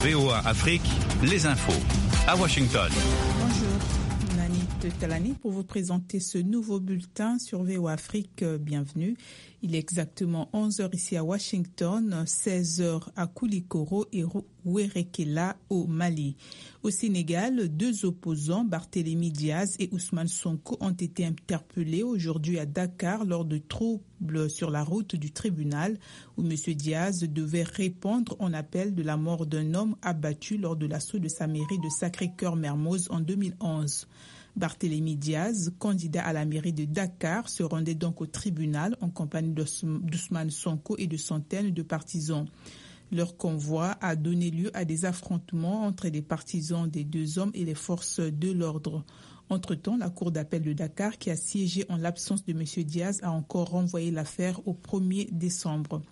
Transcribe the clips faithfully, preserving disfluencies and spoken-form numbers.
V O A Afrique, les infos à Washington. Bonjour, Nani Talani pour vous présenter ce nouveau bulletin sur V O A Afrique. Bienvenue. Il est exactement onze heures ici à Washington, seize heures à Koulikoro et Ouérekela au Mali. Au Sénégal, deux opposants, Barthélémy Diaz et Ousmane Sonko, ont été interpellés aujourd'hui à Dakar lors de troubles sur la route du tribunal où M. Diaz devait répondre en appel de la mort d'un homme abattu lors de l'assaut de sa mairie de Sacré-Cœur-Mermoz en deux mille onze. Barthélémy Diaz, candidat à la mairie de Dakar, se rendait donc au tribunal en compagnie d'Ousmane Sonko et de centaines de partisans. Leur convoi a donné lieu à des affrontements entre les partisans des deux hommes et les forces de l'ordre. Entre-temps, la Cour d'appel de Dakar, qui a siégé en l'absence de M. Diaz, a encore renvoyé l'affaire au premier décembre.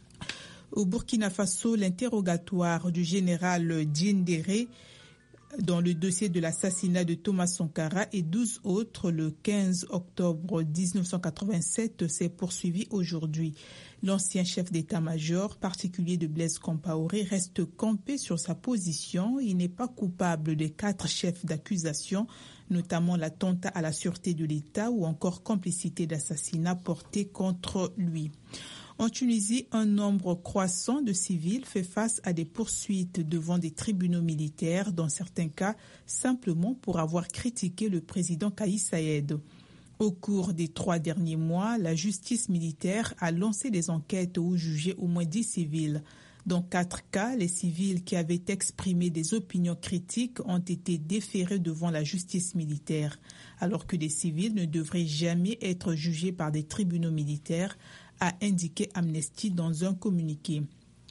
Au Burkina Faso, l'interrogatoire du général Diendéré dans le dossier de l'assassinat de Thomas Sankara et douze autres le quinze octobre dix-neuf cent quatre-vingt-sept s'est poursuivi aujourd'hui. L'ancien chef d'état-major particulier de Blaise Compaoré reste campé sur sa position. Il n'est pas coupable des quatre chefs d'accusation, notamment l'attentat à la sûreté de l'État ou encore complicité d'assassinat porté contre lui. En Tunisie, un nombre croissant de civils fait face à des poursuites devant des tribunaux militaires, dans certains cas simplement pour avoir critiqué le président Kais Saied. Au cours des trois derniers mois, la justice militaire a lancé des enquêtes ou jugé au moins dix civils. Dans quatre cas, les civils qui avaient exprimé des opinions critiques ont été déférés devant la justice militaire, alors que les civils ne devraient jamais être jugés par des tribunaux militaires, a indiqué Amnesty dans un communiqué.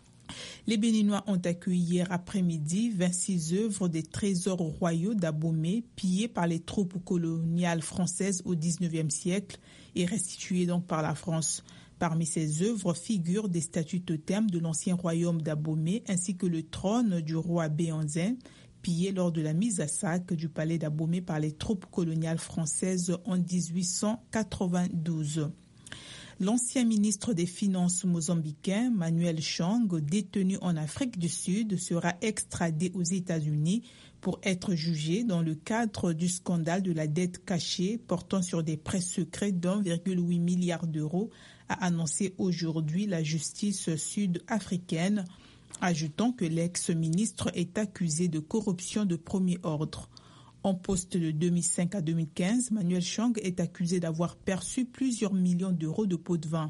Les Béninois ont accueilli hier après-midi vingt-six œuvres des trésors royaux d'Abomey, pillées par les troupes coloniales françaises au dix-neuvième siècle et restituées donc par la France. Parmi ces œuvres figurent des statues totems de l'ancien royaume d'Abomey ainsi que le trône du roi Béhanzin, pillé lors de la mise à sac du palais d'Abomey par les troupes coloniales françaises en dix-huit cent quatre-vingt-douze. L'ancien ministre des Finances mozambicain, Manuel Chang, détenu en Afrique du Sud, sera extradé aux États-Unis pour être jugé dans le cadre du scandale de la dette cachée portant sur des prêts secrets d'un virgule huit milliard d'euros, a annoncé aujourd'hui la justice sud-africaine, ajoutant que l'ex-ministre est accusé de corruption de premier ordre. En poste de deux mille cinq à deux mille quinze, Manuel Chang est accusé d'avoir perçu plusieurs millions d'euros de pots de vin.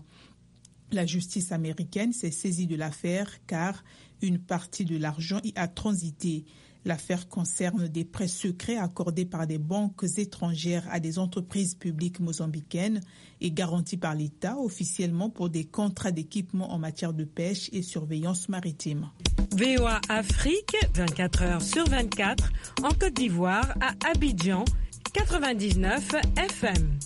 La justice américaine s'est saisie de l'affaire car une partie de l'argent y a transité. L'affaire concerne des prêts secrets accordés par des banques étrangères à des entreprises publiques mozambicaines et garantis par l'État officiellement pour des contrats d'équipement en matière de pêche et surveillance maritime. V O A Afrique, vingt-quatre heures sur vingt-quatre, en Côte d'Ivoire, à Abidjan, quatre-vingt-dix-neuf F M.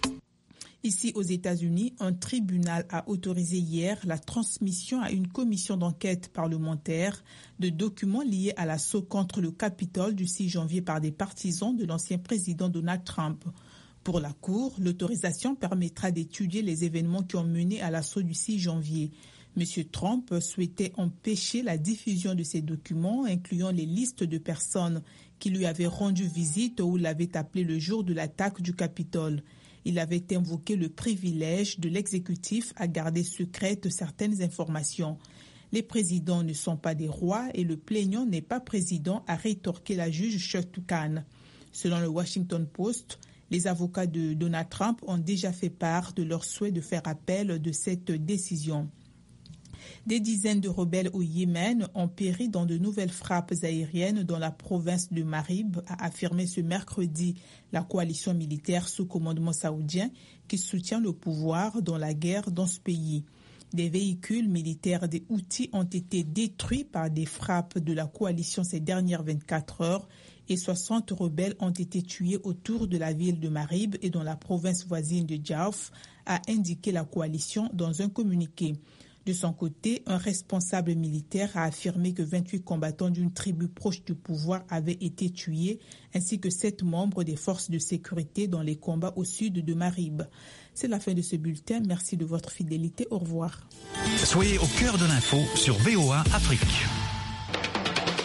Ici aux États-Unis, un tribunal a autorisé hier la transmission à une commission d'enquête parlementaire de documents liés à l'assaut contre le Capitole du six janvier par des partisans de l'ancien président Donald Trump. Pour la Cour, l'autorisation permettra d'étudier les événements qui ont mené à l'assaut du six janvier. M. Trump souhaitait empêcher la diffusion de ces documents, incluant les listes de personnes qui lui avaient rendu visite ou l'avaient appelé le jour de l'attaque du Capitole. Il avait invoqué le privilège de l'exécutif à garder secrètes certaines informations. Les présidents ne sont pas des rois et le plaignant n'est pas président, a rétorqué la juge Chutkan Khan. Selon le Washington Post, les avocats de Donald Trump ont déjà fait part de leur souhait de faire appel de cette décision. Des dizaines de rebelles au Yémen ont péri dans de nouvelles frappes aériennes dans la province de Marib, a affirmé ce mercredi la coalition militaire sous commandement saoudien qui soutient le pouvoir dans la guerre dans ce pays. Des véhicules militaires des Houthis ont été détruits par des frappes de la coalition ces dernières vingt-quatre heures et soixante rebelles ont été tués autour de la ville de Marib et dans la province voisine de Jauf, a indiqué la coalition dans un communiqué. De son côté, un responsable militaire a affirmé que vingt-huit combattants d'une tribu proche du pouvoir avaient été tués, ainsi que sept membres des forces de sécurité dans les combats au sud de Marib. C'est la fin de ce bulletin. Merci de votre fidélité. Au revoir. Soyez au cœur de l'info sur V O A Afrique.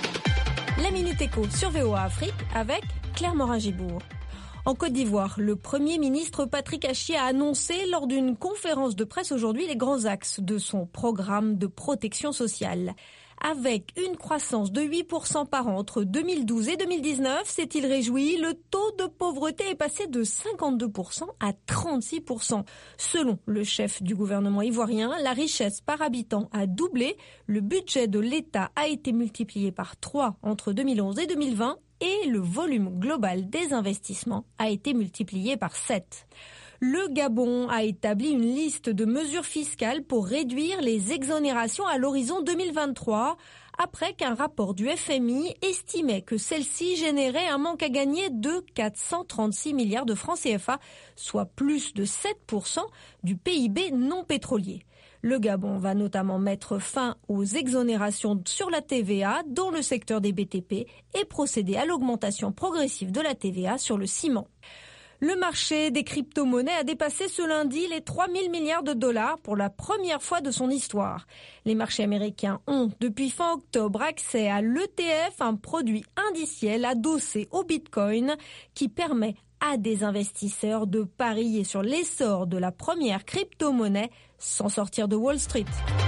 Minute Éco sur V O A Afrique avec Claire Morin-Gibourg. En Côte d'Ivoire, le Premier ministre Patrick Achié a annoncé lors d'une conférence de presse aujourd'hui les grands axes de son programme de protection sociale. Avec une croissance de huit pour cent par an entre deux mille douze et deux mille dix-neuf, s'est-il réjoui, le taux de pauvreté est passé de cinquante-deux pour cent à trente-six pour cent. Selon le chef du gouvernement ivoirien, la richesse par habitant a doublé, le budget de l'État a été multiplié par trois entre deux mille onze et deux mille vingt et le volume global des investissements a été multiplié par sept. Le Gabon a établi une liste de mesures fiscales pour réduire les exonérations à l'horizon deux mille vingt-trois, après qu'un rapport du F M I estimait que celle-ci générait un manque à gagner de quatre cent trente-six milliards de francs C F A, soit plus de sept pour cent du P I B non pétrolier. Le Gabon va notamment mettre fin aux exonérations sur la T V A dans le secteur des B T P et procéder à l'augmentation progressive de la T V A sur le ciment. Le marché des crypto-monnaies a dépassé ce lundi les trois mille milliards de dollars pour la première fois de son histoire. Les marchés américains ont, depuis fin octobre, accès à l'E T F, un produit indiciel adossé au Bitcoin qui permet à des investisseurs de parier sur l'essor de la première crypto-monnaie sans sortir de Wall Street.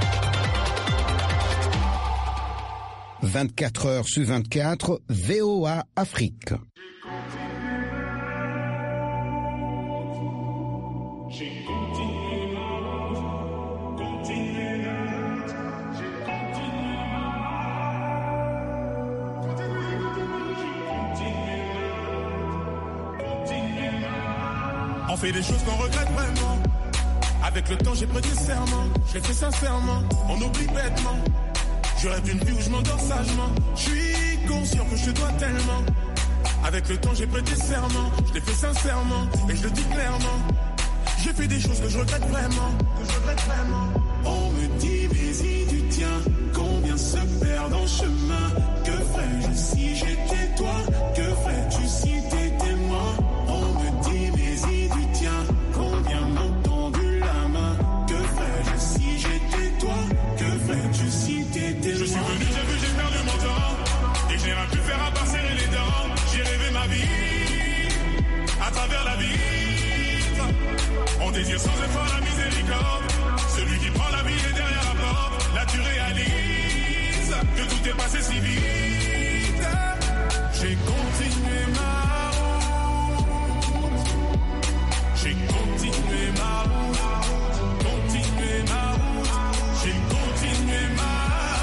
vingt-quatre heures sur vingt-quatre, V O A Afrique. J'ai continué ma route, continué la route, j'ai continué ma route, continué, j'ai continué ma route, continué ma route. On fait des choses qu'on regrette vraiment. Avec le temps j'ai prêté serment, je l'ai fait sincèrement, on oublie bêtement. Je rêve d'une vie où je m'endors sagement, je suis conscient que je te dois tellement. Avec le temps j'ai prêté serment, je l'ai fait sincèrement, et je le dis clairement. J'ai fait des choses que je regrette vraiment, que je regrette vraiment. On me dit, mais si tu tiens, combien se perdent en chemin? Que ferais-je si j'étais toi? Que ferais-tu si t'étais moi? On me dit, mais si tu tiens, combien m'ont tendu la main? Que ferais-je si j'étais toi? Que ferais-tu si t'étais moi? Je suis venu, j'ai vu, j'ai perdu mon temps, et je n'ai rien pu faire à part serrer les dents. J'ai rêvé ma vie, à travers la vie. On désire sans effort la miséricorde. Celui qui prend la vie est derrière la porte. Là tu réalises que tout est passé si vite. J'ai continué ma route. J'ai continué ma route. Continué ma route. J'ai continué ma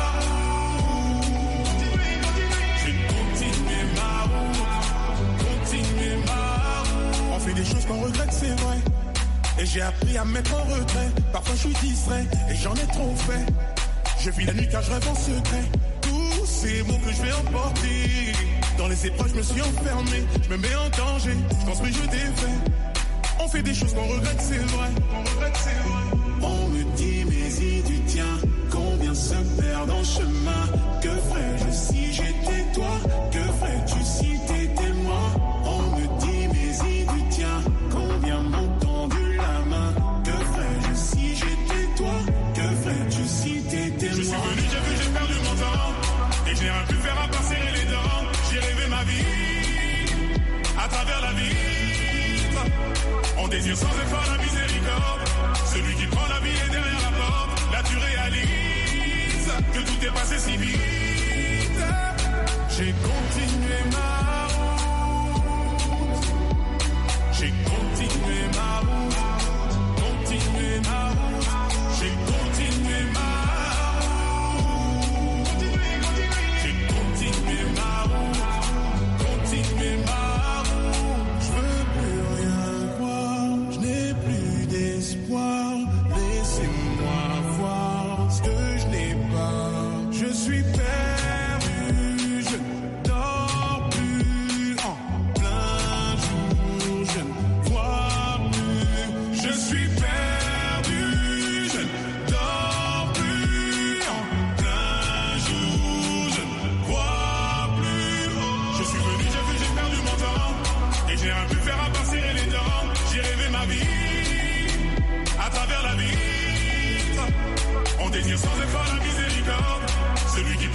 route. J'ai continué ma route. Continué ma route. On fait des choses qu'on regrette, c'est vrai. Et j'ai appris à me mettre en retrait. Parfois je suis distrait et j'en ai trop fait. Je vis la nuit car je rêve en secret. Tous ces mots que je vais emporter. Dans les épreuves je me suis enfermé. Je me mets en danger, je construis, je défais. On fait des choses qu'on regrette, c'est vrai. On regrette, c'est vrai. On me dit mais si tu tiens, combien se perdent en chemin? Que ferais-je si j'étais toi? Que ferais-tu si t'étais moi? On me dit mais si tu tiens, combien m'ont tendu la main? Que ferais-je si j'étais toi? Que ferais-tu si t'étais moi? Je suis venu, j'ai vu, j'ai perdu mon temps, et je n'ai rien pu faire à part serrer les dents. J'ai rêvé ma vie, à travers la vie. On désire sans effort la miséricorde. Celui qui prend la vie est derrière la porte. Là tu réalises que tout est passé si vite. J'ai continué ma route. J'ai continué ma route. Continué ma route. J'ai continué ma route. J'ai continué ma route. Continué ma route. Je veux plus rien voir. Je n'ai plus d'espoir. Laissez-moi voir ce que je n'ai pas. Je suis perdu, je ne dors plus en plein jour, je ne vois plus. Je suis perdu, je ne dors plus en plein jour, je ne vois plus. Je suis venu, j'ai vu, j'ai perdu mon temps, et je n'ai rien pu faire à part serrer les dents. J'ai rêvé ma vie, à travers la vie. On désire sans effort la miséricorde. Celui qui